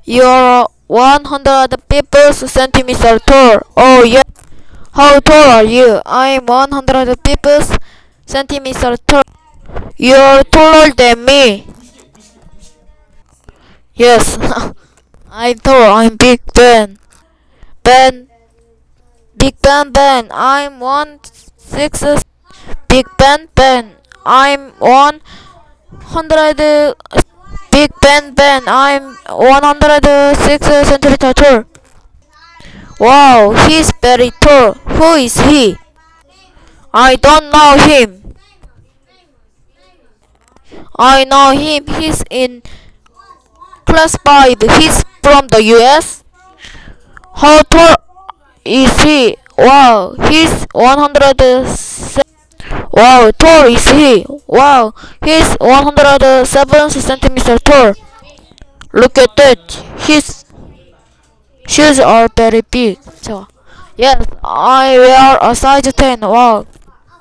You're 150 centimeters tall. Oh yeah. How tall are you? I'm 150 centimeters tall. You're taller than me. Yes. I'm tall. I'm Big Ben. Ben. Big Ben Ben. I'm 1 6. Big Ben Ben. I'm 100. Big Ben Ben. I'm 106 centimeters tall. Wow, he's very tall. Who is he? I don't know him. I know him. He's in class 5. He's from the US. How tall is he? Wow, he's 107. Wow, tall is he? Wow, he's 107 centimeters tall. Look at that. His shoes are very big. So, yes, I wear a size 10. Wow,